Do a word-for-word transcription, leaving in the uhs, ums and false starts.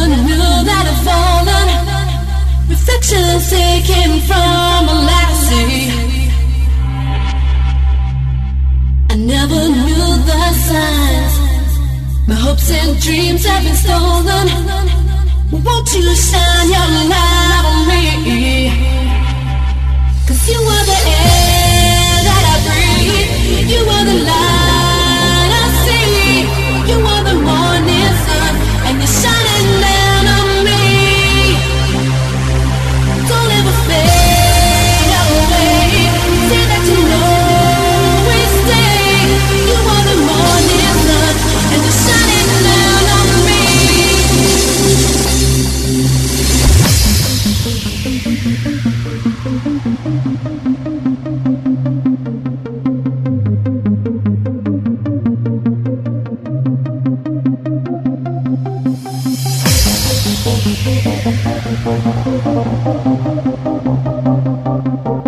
knew that I'd fallen. Reflections taken from a lassie. I never knew the signs. My hopes and dreams have been stolen. Won't you shine your light on me? 'Cause you are the air that I breathe. You are the light I see. You are the morning sun, and you're shining down on me. Don't ever fade away. Say that you always stay. You are the morning sun, and you're shining down on me. Thank you.